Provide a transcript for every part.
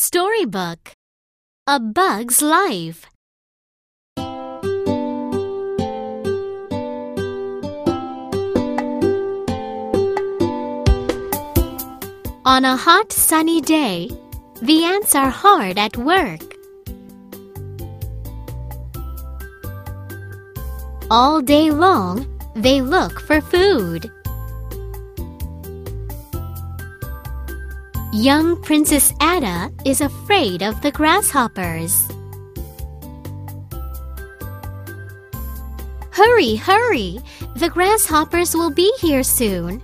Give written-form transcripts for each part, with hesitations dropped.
Storybook: A Bug's Life. On a hot, sunny day, the ants are hard at work. All day long, they look for food. Young Princess Ada is afraid of the grasshoppers. Hurry, hurry! The grasshoppers will be here soon.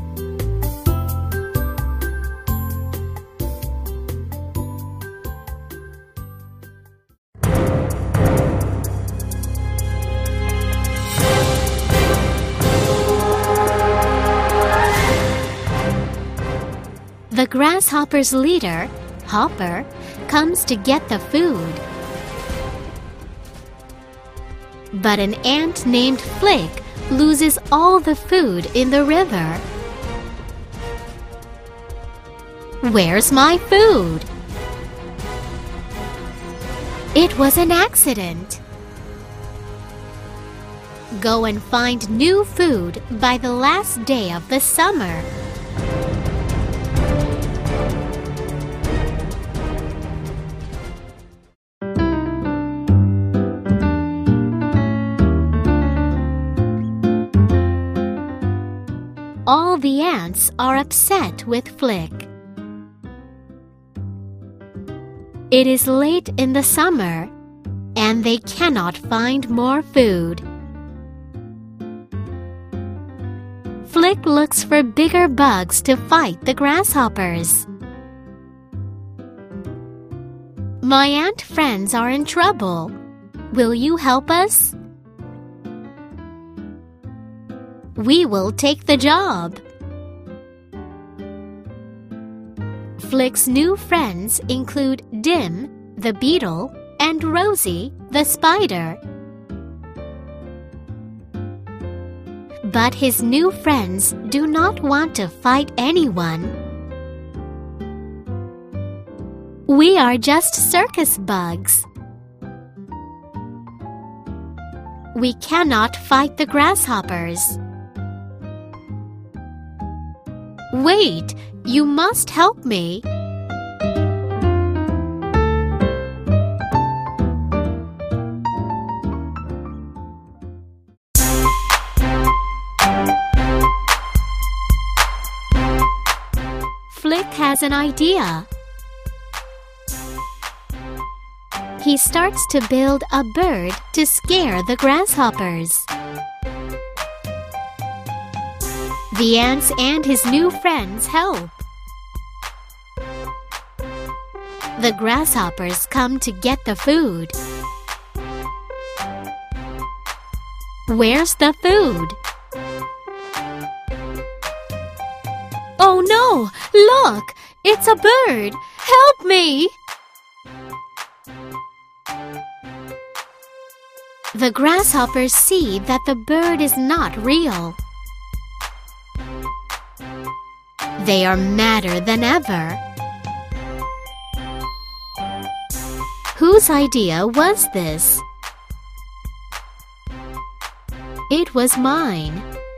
The grasshopper's leader, Hopper, comes to get the food. But an ant named Flick loses all the food in the river. Where's my food? It was an accident. Go and find new food by the last day of the summer. All the ants are upset with Flick. It is late in the summer, and they cannot find more food. Flick looks for bigger bugs to fight the grasshoppers. My ant friends are in trouble. Will you help us? We will take the job. Flick's new friends include Dim, the beetle, and Rosie, the spider. But his new friends do not want to fight anyone. We are just circus bugs. We cannot fight the grasshoppers. Wait, you must help me. Flick has an idea. He starts to build a bird to scare the grasshoppers. The ants and his new friends help. The grasshoppers come to get the food. Where's the food? Oh no! Look! It's a bird! Help me! The grasshoppers see that the bird is not real. They are madder than ever. Whose idea was this? It was mine.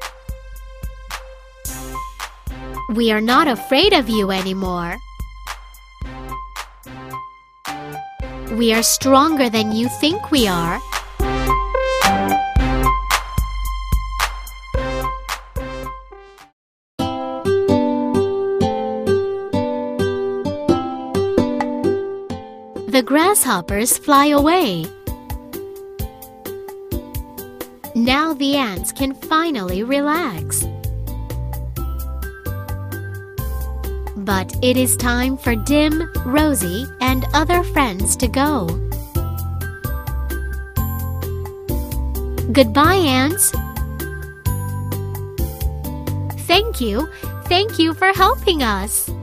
We are not afraid of you anymore. We are stronger than you think we are. The grasshoppers fly away. Now the ants can finally relax. But it is time for Dim, Rosie, and other friends to go. Goodbye, ants. Thank you for helping us.